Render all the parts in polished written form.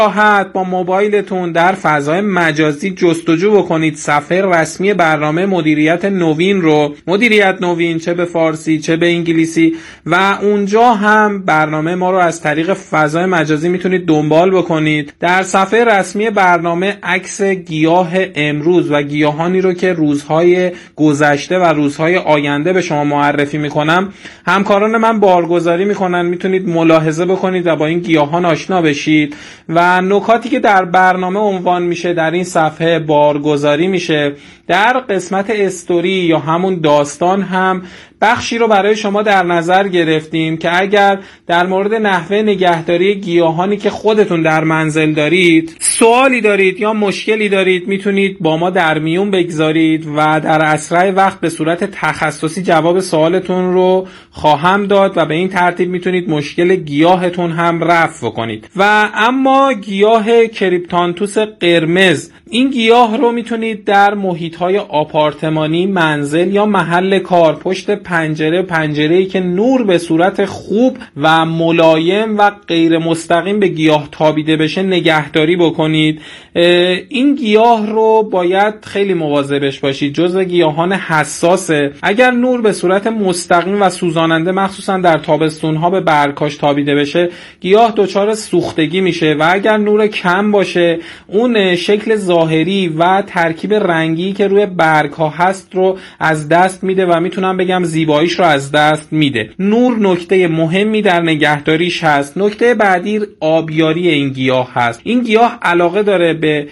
راحت با موبایلتون در فضای مجازی جستجو بکنید صفحه رسمی برنامه مدیریت نوین رو، مدیریت نوین، چه به فارسی چه به انگلیسی، و اونجا هم برنامه ما رو از طریق فضای مجازی میتونید دنبال بکنید. در صفحه رسمی برنامه عکس گیاه امروز و گیاهانی رو که روزهای گذشته و روزهای آینده به شما معرفی میکنم همکاران من بارگذاری میکنن، میتونید ملاحظه بکنید و با این گیاهان آشنا بشید. و نکاتی که در برنامه عنوان میشه در این صفحه بارگذاری میشه. در قسمت استوری یا همون داستان هم بخشی رو برای شما در نظر گرفتیم که اگر در مورد نحوه نگهداری گیاهانی که خودتون در منزل دارید سوالی دارید یا مشکلی دارید میتونید با ما در میون بگذارید و در اسرع وقت به صورت تخصصی جواب سوالتون رو خواهم داد و به این ترتیب میتونید مشکل گیاهتون هم رفع کنید. و اما گیاه کریپتانتوس قرمز، این گیاه رو میتونید در محیط‌های آپارتمانی، منزل یا محل کار پشت پنجره‌ای که نور به صورت خوب و ملایم و غیر مستقیم به گیاه تابیده بشه نگهداری بکنید. این گیاه رو باید خیلی مواظبش باشید، جزو گیاهان حساسه. اگر نور به صورت مستقیم و سوزاننده مخصوصا در تابستون‌ها به برگ‌هاش تابیده بشه گیاه دچار سوختگی میشه و اگر نور کم باشه اون شکل ظاهری و ترکیب رنگی که روی برگ‌ها هست رو از دست میده و میتونم بگم زیباییش رو از دست میده. نور نکته مهمی در نگهداریش هست. نکته بعدی آبیاری این گیاه هست. این گیاه علاقه داره به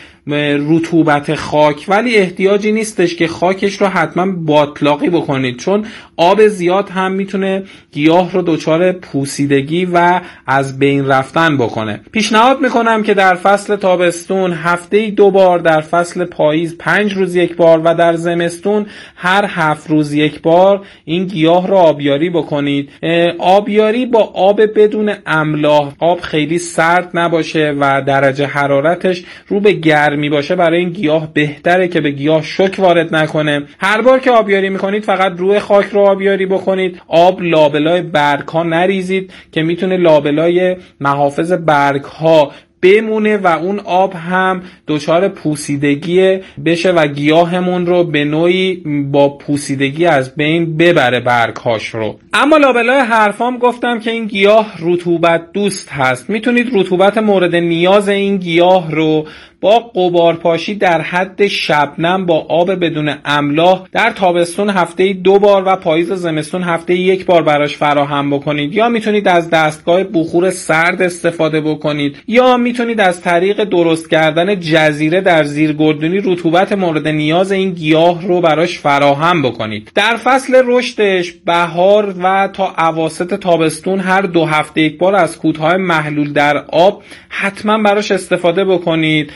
رطوبت خاک ولی احتیاجی نیستش که خاکش رو حتما باطلاقی بکنید، چون آب زیاد هم میتونه گیاه رو دچار پوسیدگی و از بین رفتن بکنه. پیشنهاد میکنم که در فصل تابستون هفته‌ای 2 بار، در فصل پاییز 5 روز 1 بار و در زمستون هر 7 روز 1 بار این گیاه رو آبیاری بکنید. آبیاری با آب بدون املاح، آب خیلی سرد نباشه و درجه حرارتش رو به گرمی باشه برای این گیاه بهتره که به گیاه شوک وارد نکنه. هر بار که آبیاری میکنید فقط روی خاک رو آبیاری بکنید، آب لابلای برگ ها نریزید که میتونه لابلای محافظ برگ ها بمونه و اون آب هم دچار پوسیدگی بشه و گیاهمون رو به نوعی با پوسیدگی از بین ببره برگهاش رو. اما لابلای حرفام گفتم که این گیاه رطوبت دوست هست. میتونید رطوبت مورد نیاز این گیاه رو با غبارپاشی در حد شبنم با آب بدون املاح در تابستون هفته‌ای 2 بار و پاییز و زمستون هفته‌ای 1 بار براش فراهم بکنید. یا میتونید از دستگاه بخور سرد استفاده بکنید یا میتونید از طریق درست کردن جزیره در زیرگردونی رطوبت مورد نیاز این گیاه رو براش فراهم بکنید. در فصل رشدش بهار و تا اواسط تابستون هر 2 هفته 1 بار از کودهای محلول در آب حتما براش استفاده بکنید.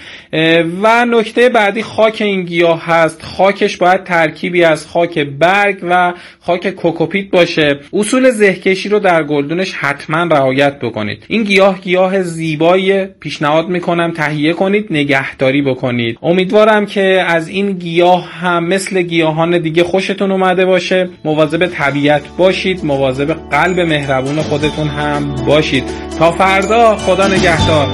و نکته بعدی خاک این گیاه هست. خاکش باید ترکیبی از خاک برگ و خاک کوکوپیت باشه. اصول زهکشی رو در گلدونش حتما رعایت بکنید. این گیاه زیبایی، پیشنهاد میکنم تهیه کنید، نگهداری بکنید. امیدوارم که از این گیاه هم مثل گیاهان دیگه خوشتون اومده باشه. مواظب طبیعت باشید، مواظب قلب مهربون خودتون هم باشید. تا فردا، خدا نگهدار.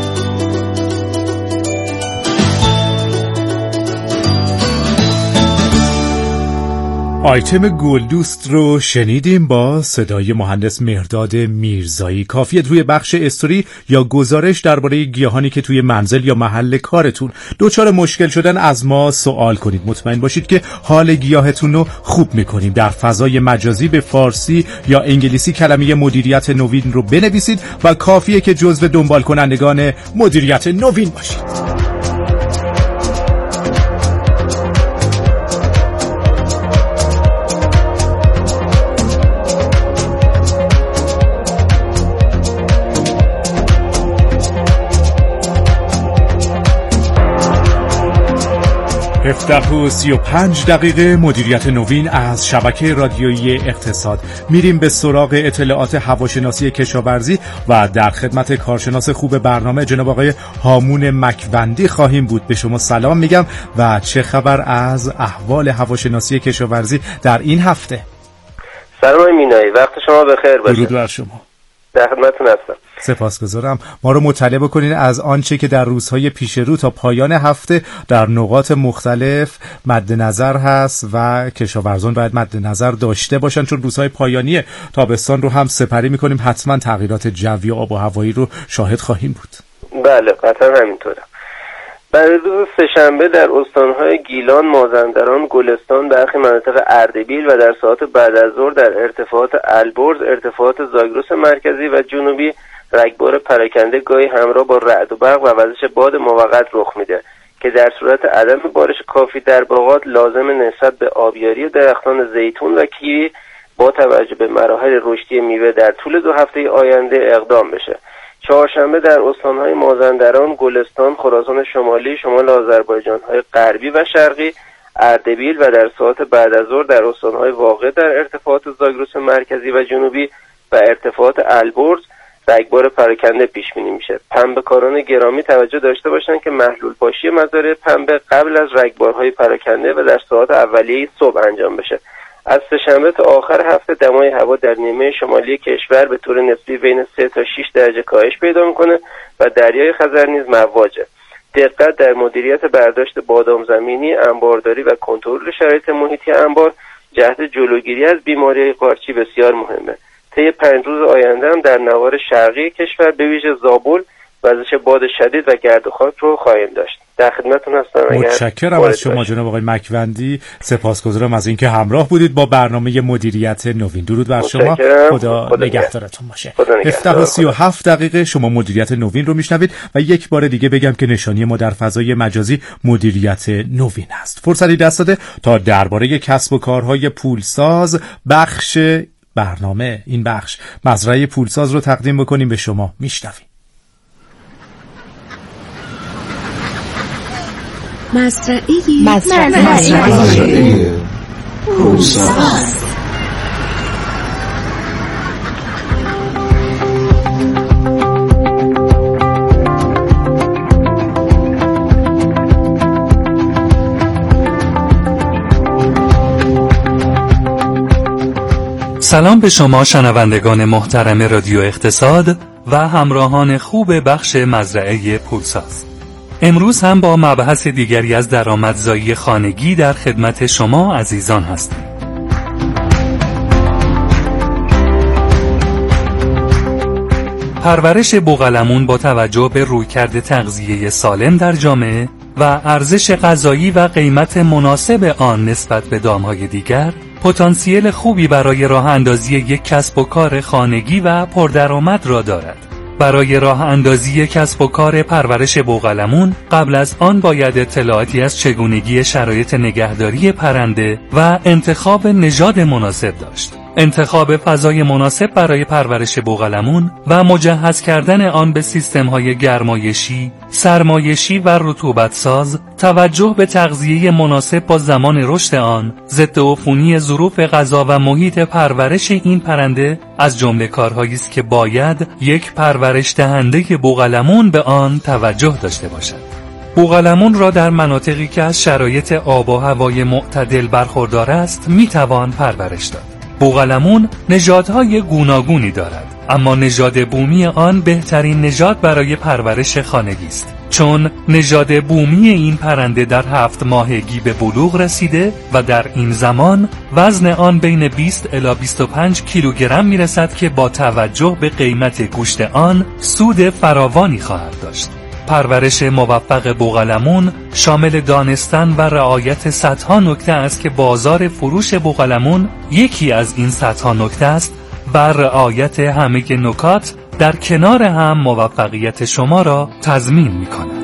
آیتم گلدوست رو شنیدیم با صدای مهندس مهرداد میرزایی. کافیه روی بخش استوری یا گزارش درباره گیاهانی که توی منزل یا محل کارتون دچار مشکل شدن از ما سوال کنید. مطمئن باشید که حال گیاهتون رو خوب میکنیم. در فضای مجازی به فارسی یا انگلیسی کلمه مدیریت نوین رو بنویسید و کافیه که جزو دنبال کنندگان مدیریت نوین باشید. 17:35 مدیریت نوین از شبکه رادیویی اقتصاد. میریم به سراغ اطلاعات هواشناسی کشاورزی و در خدمت کارشناس خوب برنامه جناب آقای هامون مکوندی خواهیم بود. به شما سلام میگم و چه خبر از احوال هواشناسی کشاورزی در این هفته؟ سلام مینایی، وقت شما بخیر باشه. درود بر شما. در خدمتتون هستم. سپاسگزارم. ما رو مطلع بکنین از آنچه که در روزهای پیش رو تا پایان هفته در نقاط مختلف مد نظر هست و کشاورزان باید مد نظر داشته باشن، چون روزهای پایانی تابستان رو هم سپری میکنیم. حتما تغییرات جوی و آب و هوایی رو شاهد خواهیم بود. بله قطعا همینطوره. برای روز سه‌شنبه در استانهای گیلان، مازندران، گلستان، برخی مناطق اردبیل و در ساعات بعد از ظهر در ارتفاعات البرز، ارتفاعات زاگرس مرکزی و جنوبی رگبار پراکنده گاهی همراه با رعد و برق و وزش باد موقت رخ میده که در صورت عدم بارش کافی در باغات لازم نسبت به آبیاری درختان زیتون و کیوی با توجه به مراحل رشدی میوه در طول 2 هفته آینده اقدام بشه. چهارشنبه در استانهای مازندران، گلستان، خراسان شمالی، شمال آذربایجان‌های غربی و شرقی، اردبیل و در ساعات بعد از ظهر در استانهای واقع در ارتفاعات زاگرس مرکزی و جنوبی و ارتفاعات البرز رگبار پراکنده پیش بینی میشه. پنبه‌کاران گرامی توجه داشته باشند که محلول پاشی مزارع پنبه قبل از رگبارهای پراکنده و در ساعات اولیه صبح انجام بشه. از سه‌شنبه تا آخر هفته دمای هوا در نیمه شمالی کشور به طور نسبی بین 3 تا 6 درجه کاهش پیدا میکنه و دریای خزر نیز مواجه. دقت در مدیریت برداشت بادام زمینی، انبارداری و کنترل شرایط محیطی انبار جهت جلوگیری از بیماری قارچی بسیار مهمه. طی 5 روز آینده هم در نوار شرقی کشور به ویژه زابل وزش باد شدید و گرد و خاک رو خواهیم داشت. در خدمتتون هستم. متشکرم از شما جناب آقای مکوندی. سپاسگزارم از اینکه همراه بودید با برنامه مدیریت نوین. درود بر شما. خدا نگهدارتون باشه. 7:37 شما مدیریت نوین رو میشنوید و یک بار دیگه بگم که نشانی ما در فضای مجازی مدیریت نوین است. فرصتی دست داده تا درباره کسب و کارهای پولساز بخش برنامه، این بخش مزرعه پولساز رو تقدیم بکنیم به شما. میشنویم. مزرعه پولساز. سلام به شما شنوندگان محترم رادیو اقتصاد و همراهان خوب بخش مزرعه پولساز. امروز هم با مبحث دیگری از درآمدزایی خانگی در خدمت شما عزیزان هستیم. پرورش بوقلمون با توجه به رویکرد تغذیه سالم در جامعه و ارزش غذایی و قیمت مناسب آن نسبت به دامهای دیگر پتانسیل خوبی برای راه اندازی یک کسب و کار خانگی و پردرآمد را دارد. برای راه اندازی کسب و کار پرورش بوقلمون قبل از آن باید اطلاعاتی از چگونگی شرایط نگهداری پرنده و انتخاب نژاد مناسب داشت. انتخاب فضای مناسب برای پرورش بوقلمون و مجهز کردن آن به سیستم‌های گرمایشی، سرمایشی و رطوبت‌ساز، توجه به تغذیه مناسب با زمان رشد آن، ضد عفونی ظروف غذا و محیط پرورش این پرنده از جمله کارهایی است که باید یک پرورش دهنده بوقلمون به آن توجه داشته باشد. بوقلمون را در مناطقی که از شرایط آب و هوای معتدل برخوردار است میتوان پرورش داد. بوقلمون نژادهای گوناگونی دارد، اما نژاد بومی آن بهترین نژاد برای پرورش خانگی است، چون نژاد بومی این پرنده در 7 ماهگی به بلوغ رسیده و در این زمان وزن آن بین 20 الی 25 کیلوگرم میرسد که با توجه به قیمت گوشت آن سود فراوانی خواهد داشت. پرورش موفق بوقلمون شامل دانستن و رعایت صدها نکته است که بازار فروش بوقلمون یکی از این صدها نکته است و رعایت همه نکات در کنار هم موفقیت شما را تضمین می‌کند.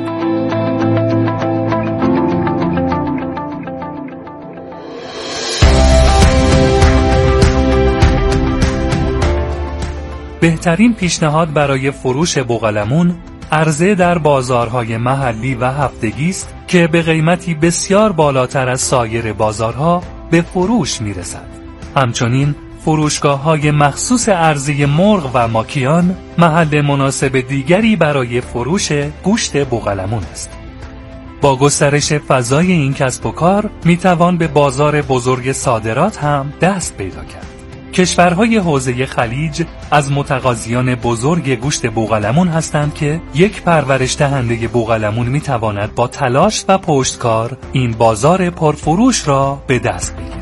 بهترین پیشنهاد برای فروش بوقلمون عرضه در بازارهای محلی و هفتگی است که به قیمتی بسیار بالاتر از سایر بازارها به فروش میرسد. همچنین فروشگاه‌های مخصوص عرضه مرغ و ماکیان محل مناسب دیگری برای فروش گوشت بوقلمون است. با گسترش فضای این کسب و کار میتوان به بازار بزرگ صادرات هم دست پیدا کرد. کشورهای حوزه خلیج از متقاضیان بزرگ گوشت بوقلمون هستند که یک پرورش دهنده بوقلمون میتواند با تلاش و پشتکار این بازار پرفروش را به دست بگیرد.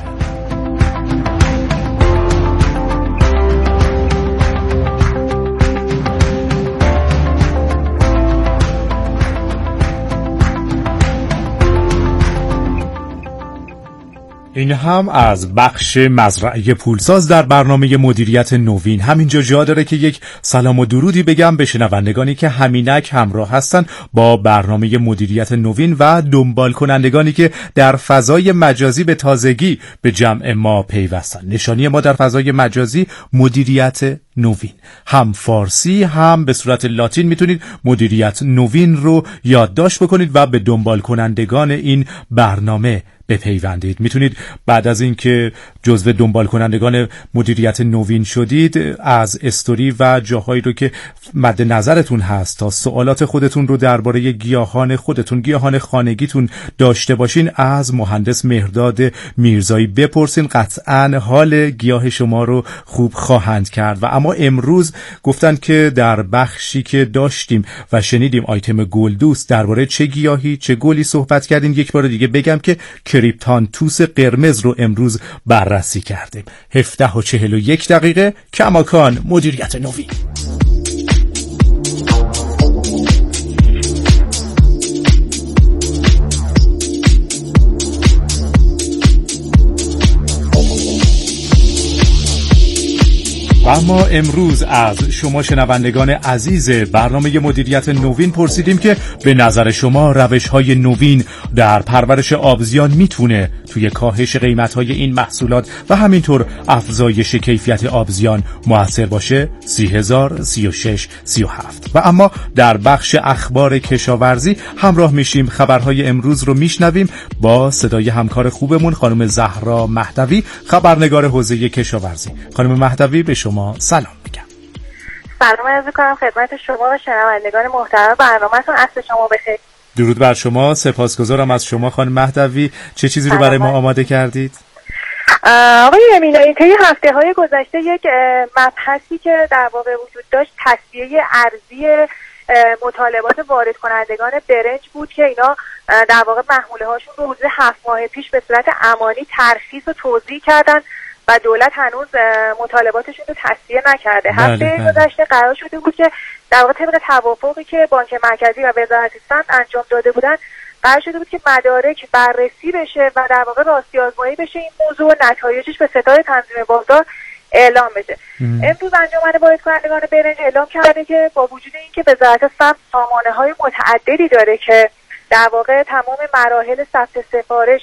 این هم از بخش مزرعه پولساز در برنامه مدیریت نوین. همینجا جا داره که یک سلام و درودی بگم به شنوندگانی که همینک همراه هستن با برنامه مدیریت نوین و دنبال کنندگانی که در فضای مجازی به تازگی به جمع ما پیوستن. نشانی ما در فضای مجازی مدیریت نوین، هم فارسی هم به صورت لاتین میتونید مدیریت نوین رو یادداشت بکنید و به دنبال کنندگان این برنامه بپیوندید. میتونید بعد از اینکه جزو دنبال کنندگان مدیریت نوین شدید از استوری و جاهایی رو که مد نظرتون هست تا سوالات خودتون رو درباره گیاهان خودتون، گیاهان خانگیتون داشته باشین از مهندس مهرداد میرزایی بپرسین. قطعاً حال گیاه شما رو خوب خواهند کرد. و اما امروز گفتن که در بخشی که داشتیم و شنیدیم آیتم گلدوست درباره چه گیاهی چه گلی صحبت کردیم. یک بار دیگه بگم که کریپتانتوس قرمز رو امروز بررسی کردیم. 17:41 کماکان مدیریت نوین. و اما امروز از شما شنوندگان عزیز برنامه مدیریت نوین پرسیدیم که به نظر شما روش‌های نوین در پرورش آبزیان میتونه توی کاهش قیمت‌های این محصولات و همینطور افزایش کیفیت آبزیان مؤثر باشه؟ 30,000 36 37. و اما در بخش اخبار کشاورزی همراه میشیم، خبرهای امروز رو میشنویم با صدای همکار خوبمون خانم زهرا مهدوی، خبرنگار حوزه کشاورزی. خانم مهدوی به شما سلام میگم. سلام عرض می‌کنم خدمت شما و شنوندگان محترم برنامه‌تون. عصر شما بخیر. درود بر شما. سپاسگزارم از شما خانم مهدوی. چه چیزی رو برای ما آماده کردید؟ آقای امینایی، طی هفته‌های گذشته یک مبحثی که در واقع وجود داشت تصفیه ارزی مطالبات وارد کنندگان برنج بود که اینا در واقع محموله هاشون رو حدود 7 ماه پیش به صورت امانی ترخیص و توزیع کردن و دولت هنوز مطالباتشون رو تصفیه نکرده. هفته گذشته قرار شده بود که در واقع طبق توافقی که بانک مرکزی و وزارت سمت انجام داده بودن قرار شده بود که مدارک بررسی بشه و در واقع راستی آزمایی بشه این موضوع و نتایجش به ستاد تنظیم بازار اعلام بشه. امروز انجمن وارد کنندگان برنج اعلام کرده که با وجود اینکه وزارت سمت سامانه‌های متعددی داره که در واقع تمام مراحل ثبت سفارش،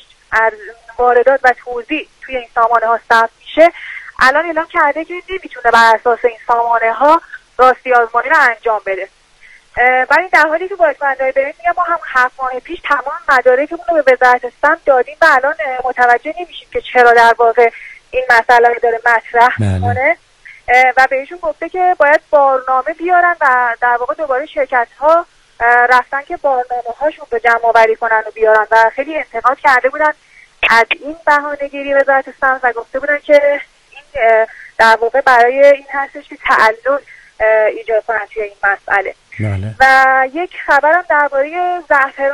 واردات و توزیع توی این سامانه‌ها ثبت میشه، الان اعلام کرده که نمیتونه بر اساس این سامانه‌ها راستی آزمایی رو انجام بده. ولی در حالی که وارد کنندگان برنج میگم ما هم 7 ماه پیش تمام مدارکمون رو به وزارت سمت دادیم و الان متوجه نمیشیم که چرا در واقع این مسئله رو داره مطرح میکنه و بهشون گفته که باید بارنامه بیارن و در واقع دوباره شرکت‌ها رفتن که بارنامه هاشون رو جمع آوری کنن و بیارن و خیلی انتقاد کرده بودن از این بهانه‌گیری وزارت سمت و گفته بودن که این در واقع برای این هستش که تعلل ایجاد کنن توی این مسئله. و یک خبرم درباره زعفران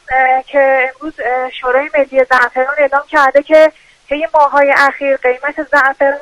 که امروز شورای ملی زعفران اعلام کرده که طی ماه‌های اخیر قیمت زعفران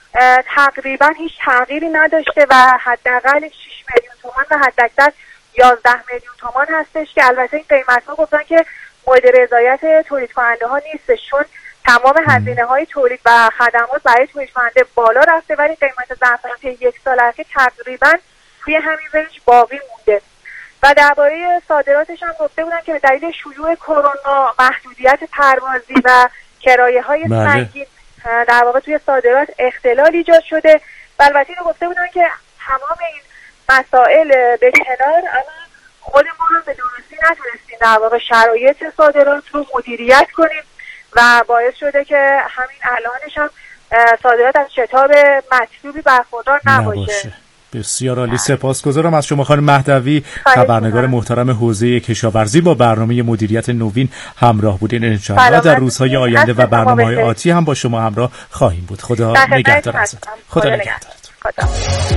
تقریبا هیچ تغییری نداشته و حداقل 6 میلیون تومان و حداکثر 11 میلیون تومان هستش که البته این قیمت‌ها گفتن که مورد رضایت تولید کننده ها نیستش، چون تمام هزینه‌های تولید و خدمات برای تولید کننده بالا رفته ولی قیمت زعفران طی یک سال اخیر تقریبا توی همین رنج باقی مونده. و درباره صادراتش هم گفته بودن که به دلیل شیوع کرونا محدودیت پروازی و کرایه‌های سنگین در واقع توی صادرات اختلال ایجاد شده و البته اینو گفته بودن که تمام این مسائل به کنار اما خود ما هم به درستی نتونستیم در واقع شرایط صادرات رو مدیریت کنیم و باعث شده که همین الانش هم صادرات از شتاب مطلوبی برخوردار نباشه. بسیار عالی، سپاسگزارم از شما خانم مهدوی، خبرنگار محترم حوزه کشاورزی. با برنامه مدیریت نوین همراه بودین. انشاءالله در روزهای آینده و برنامه‌های آتی هم با شما همراه خواهیم بود. خدا نگهدار ازتون. خدا نگهدارتون.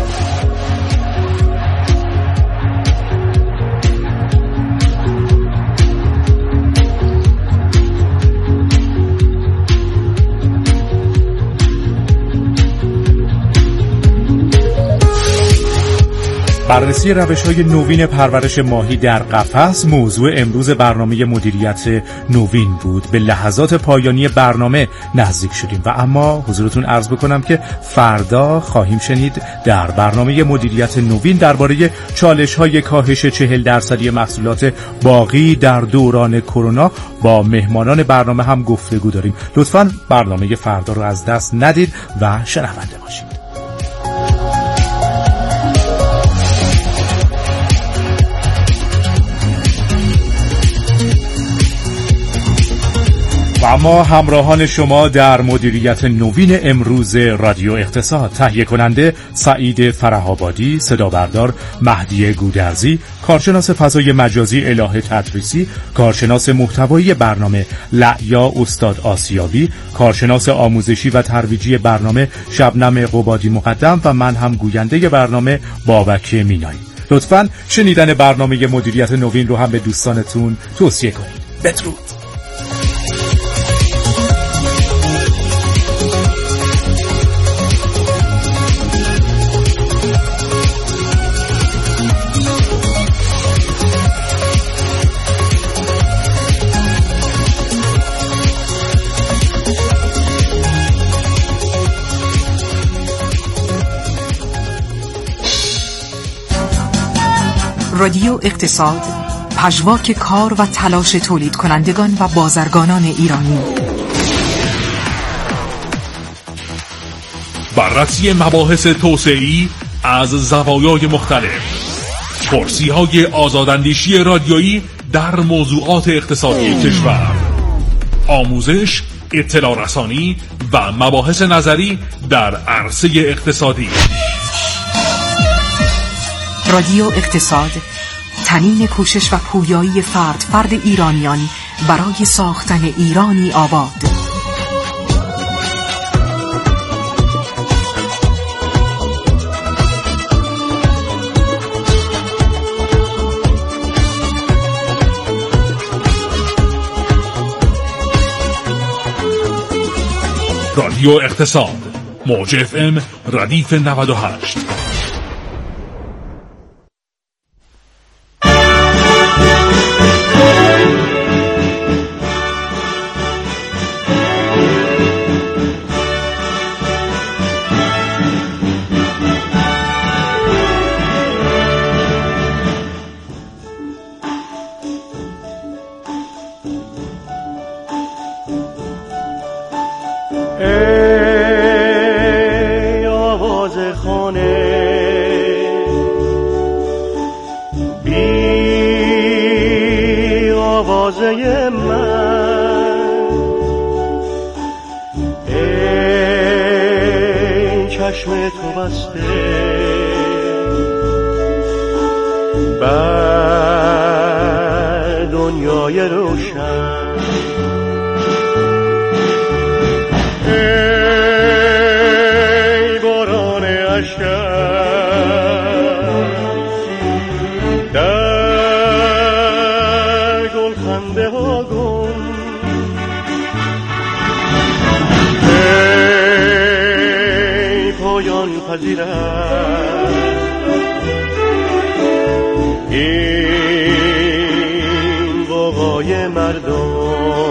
بررسی روش‌های نوین پرورش ماهی در قفس موضوع امروز برنامه مدیریت نوین بود. به لحظات پایانی برنامه نزدیک شدیم و اما حضورتون عرض بکنم که فردا خواهیم شنید در برنامه مدیریت نوین درباره چالش‌های کاهش 40% محصولات باغی در دوران کرونا. با مهمانان برنامه هم گفتگو داریم. لطفاً برنامه فردا رو از دست ندید و شنونده باشید. و اما همراهان شما در مدیریت نوین امروز رادیو اقتصاد: تهیه کننده سعید فره‌آبادی، صدا بردار مهدی گودرزی، کارشناس فضای مجازی الهه تدریسی، کارشناس محتوایی برنامه لعیا استاد آسیابی، کارشناس آموزشی و ترویجی برنامه شبنم قبادی مقدم و من هم گوینده برنامه بابک مینایی. لطفاً شنیدن برنامه مدیریت نوین رو هم به دوستانتون توصیه کنید. بدرود. رادیو اقتصاد، پژواک کار و تلاش تولید کنندگان و بازرگانان ایرانی. بررسی مباحث توسعه‌ای از زوایای مختلف، پرسی‌های آزاداندیشی رادیویی در موضوعات اقتصادی کشور، آموزش، اطلاع رسانی و مباحث نظری در عرصه اقتصادی. رادیو اقتصاد، تنین کوشش و پویایی فرد ایرانیان برای ساختن ایرانی آباد. رادیو اقتصاد، موج FM ردیف 98. این بابای مردم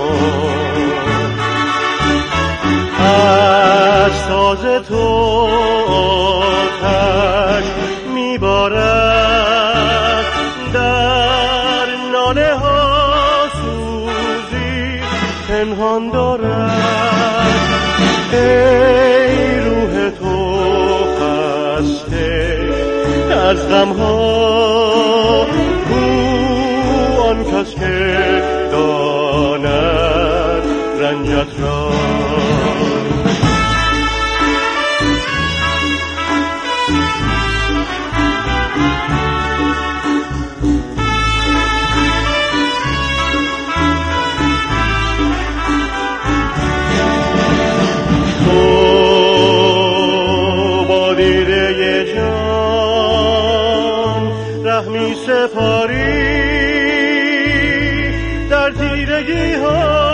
از ساز تو آتش میبارد، در نانه ها سوزی پنهان دارد. ای روح تو خسته از غمها، او آن کس که داند رنجت را. تیرگی ها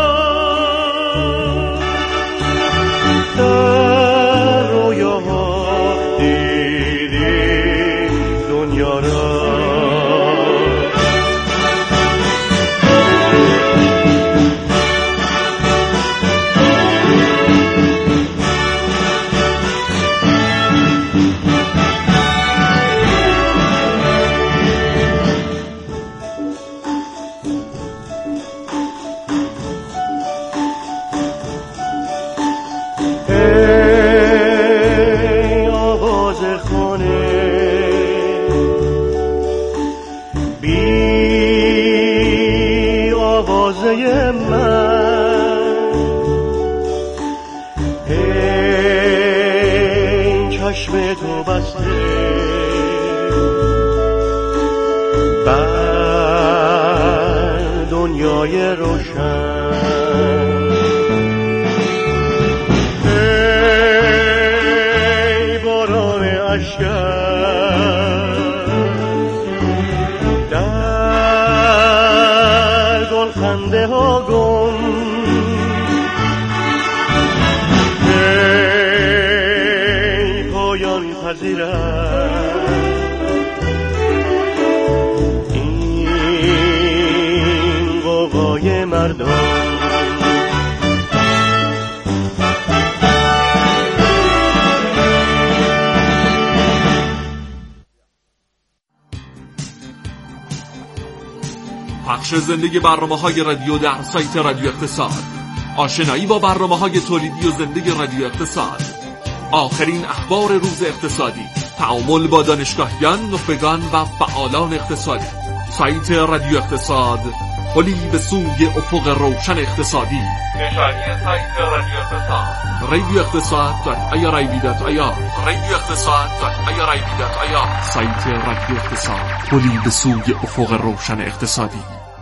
در رویاها دیدی دنیا را. چشم تو بسته بر دنیای روشن، ای باران اشک در گلخنده ها گم، این قوقای مردم. پخش زنده برنامه‌های رادیو در سایت رادیو اقتصاد، آشنایی با برنامه‌های تولیدی و زنده رادیو اقتصاد، آخرین اخبار روز اقتصادی، تعامل با دانشگاهیان، نخبگان و فعالان اقتصادی. سایت رادیو اقتصاد، پلی به سوی افق روشن اقتصادی. نشانی سایت رادیو اقتصاد radioeqtasad.irib.ir radioeqtasad.irib.ir. سایت رادیو اقتصاد، پلی به سوی افق روشن اقتصادی.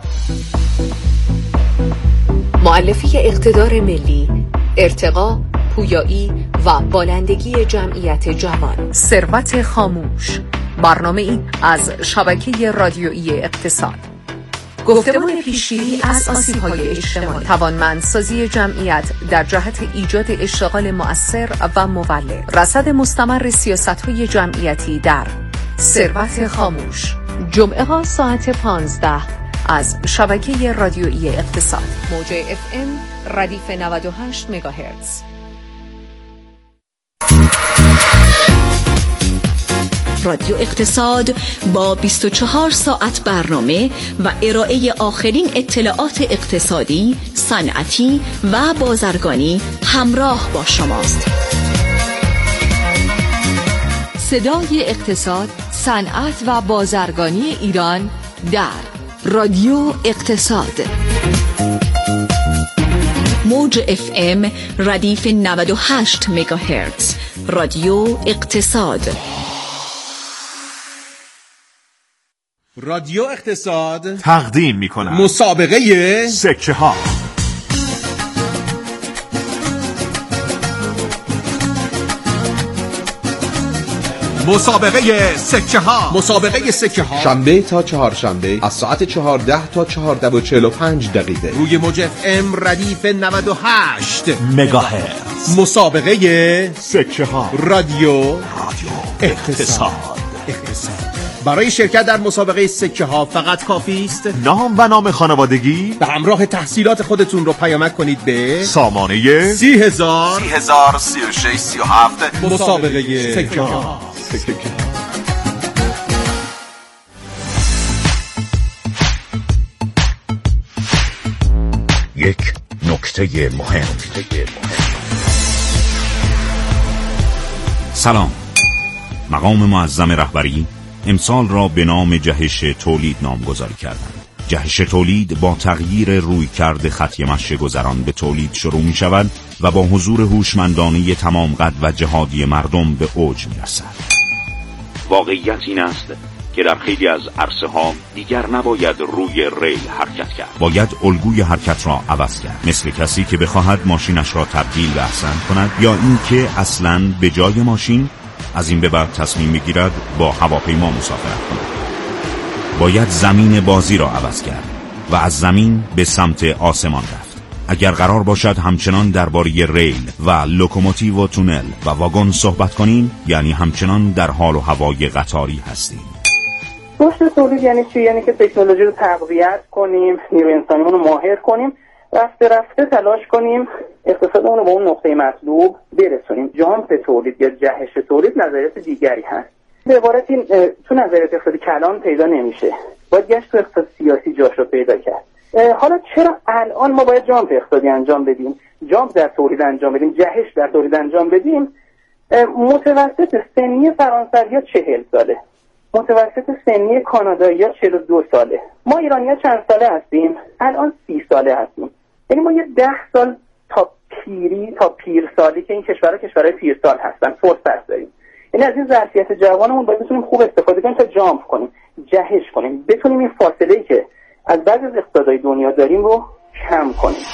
مؤلفه اقتدار ملی، ارتقا، پویایی و بالندگی جمعیت جوان. ثروت خاموش، برنامه‌ای از شبکه رادیویی اقتصاد. گفتمان پیشگیری از آسیب‌های اجتماعی، توانمندسازی جمعیت در جهت ایجاد اشتغال مؤثر و مولد، رصد مستمر سیاست‌های جمعیتی در ثروت خاموش. جمعه ها ساعت 15 از شبکه رادیویی اقتصاد. موج FM ردیف 98 مگاهرتز. رادیو اقتصاد با 24 ساعت برنامه و ارائه آخرین اطلاعات اقتصادی، صنعتی و بازرگانی همراه با شماست. صدای اقتصاد، صنعت و بازرگانی ایران در رادیو اقتصاد. موج FM ردیف 98 مگاهرتز. رادیو اقتصاد. رادیو اقتصاد تقدیم می‌کند مسابقه سکه ها. مسابقه سکه ها. مسابقه سکه ها شنبه تا چهارشنبه از ساعت 14 تا 14:45 دقیقه روی موج FM ردیف 98 مگاهرتز. مسابقه سکه ها. رادیو اقتصاد. برای شرکت در مسابقه سکه ها فقط کافی است نام و نام خانوادگی به همراه تحصیلات خودتون رو پیامک کنید به سامانه 30,000 36 37 مسابقه سکه ها. یک نکته مهم. سلام. مقام معظم رهبری امسال را به نام جهش تولید نامگذاری کردند. جهش تولید با تغییر رویکرد خط مشی گذران به تولید شروع می شود و با حضور هوشمندانه تمام قد و جهادی مردم به اوج می رسد. واقعیت این است که در خیلی از عرصه‌ها دیگر نباید روی ریل حرکت کرد. باید الگوی حرکت را عوض کرد. مثل کسی که بخواهد ماشینش را تبدیل به احسن کند یا اینکه اصلاً به جای ماشین از این به بعد تصمیم بگیرد با هواپیما مسافرت کند. باید زمین بازی را عوض کرد و از زمین به سمت آسمان رفت. اگر قرار باشد همچنان درباره ریل و لوکوموتیو و تونل و واگن صحبت کنیم، یعنی همچنان در حال و هوای قطاری هستیم. رشد تولید یعنی چی؟ یعنی که تکنولوژی رو تقویت کنیم، نیروی انسانیمون رو ماهر کنیم، رفته رفته تلاش کنیم اقتصادمون رو به اون نقطه مطلوب برسونیم. جامپ تولید یا جهش تولید نظریات دیگری هست. به عبارتی تو نظریات اقتصادی کلان پیدا نمیشه، باید گشت تو اقتصاد سیاسی جاش رو پیدا کرد. حالا چرا الان ما باید جامپ اقتصادی انجام بدیم، جامپ در تولید انجام بدیم، جهش در تولید انجام بدیم؟ متوسط سنی فرانسوی‌ها 40 ساله، متوسط سنی کانادایی‌ها 42 ساله. ما ایرانی‌ها چند ساله هستیم؟ الان 30 ساله هستیم. یعنی ما یه 10 سال تا پیرسالی که این کشورهای پیرسال هستن فرصت داریم. یعنی از این ظرفیت جوانمون باید بتونیم خوب استفاده کنیم تا جامپ کنیم، جهش کنیم، بتونیم این فاصله‌ای که از بعضی از اقتصادهای دنیا داریم رو کم کنیم.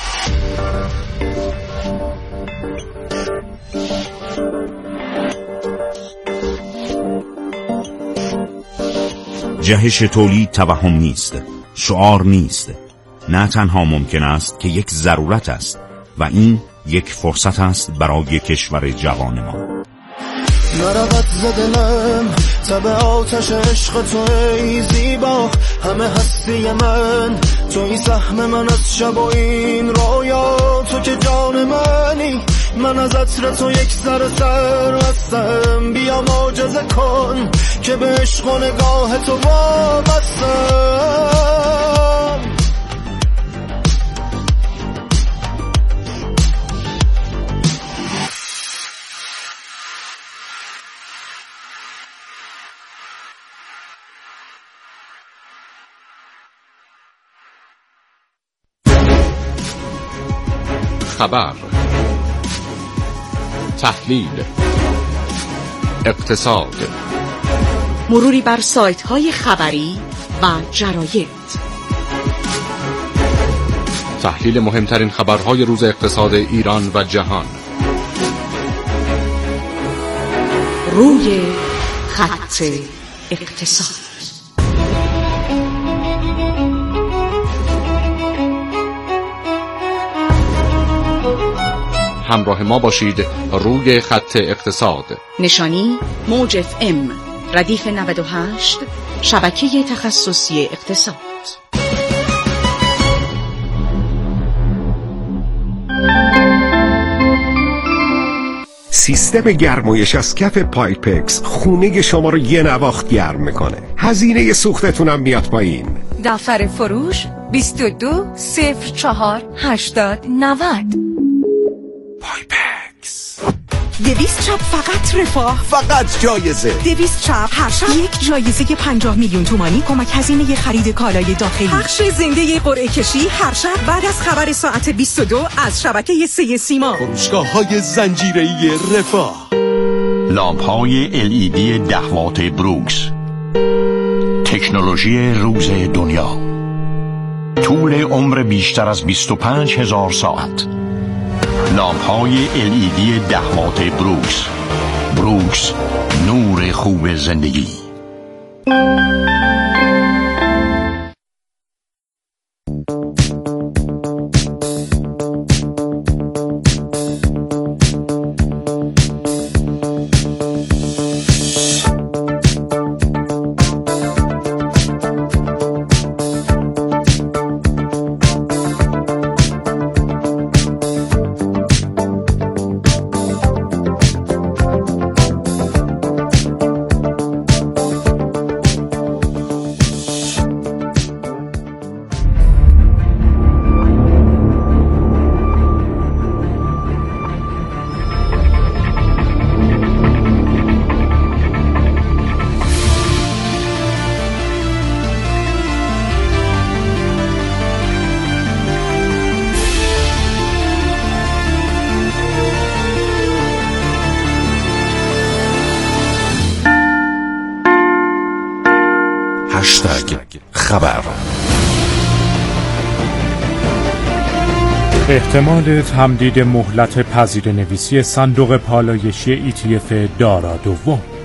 جهش تولید توهم نیست، شعار نیست، نه تنها ممکن است که یک ضرورت است و این یک فرصت است برای کشور جوان ما. نرود زدنم تب آتش عشق تو ای زیبا، همه هستی من توی سهم من از شب و این رویا، تو که جان منی، من از عطر تو یک ذره سر هستم، بیا معجزه کن که به عشق و نگاه تو وابستم. خبر، تحلیل، اقتصاد، مروری بر سایت‌های خبری و جراید، تحلیل مهمترین خبرهای روز اقتصاد ایران و جهان. روی خط اقتصاد. همراه ما باشید. روی خط اقتصاد. نشانی موج FM ردیف 98 شبکه تخصصی اقتصاد. سیستم گرمایش از کف پایپکس خونه شما رو یه نواخت گرم میکنه. هزینه سوختتونم میاد پایین. دفتر فروش 22 04 80 90. پایپکس. 200 چاپ فقط رفاه، فقط جایزه. 200 چاپ هر شب یک جایزه 50 میلیون تومانی کمک هزینه خرید کالای داخلی. پخش زنده قرعه کشی هر شب بعد از خبر ساعت 22 از شبکه 3 سیما. فروشگاه‌های زنجیره‌ای رفاه. لامپ‌های LED 10 وات بروکس، تکنولوژی روز دنیا، طول عمر بیشتر از 25,000 ساعت. لامپ‌های LED 10 وات بروکس. بروکس، نور خوب زندگی. خبر. احتمال تمدید مهلت پذیرنویسی صندوق پالایشی ETF دارا دوم.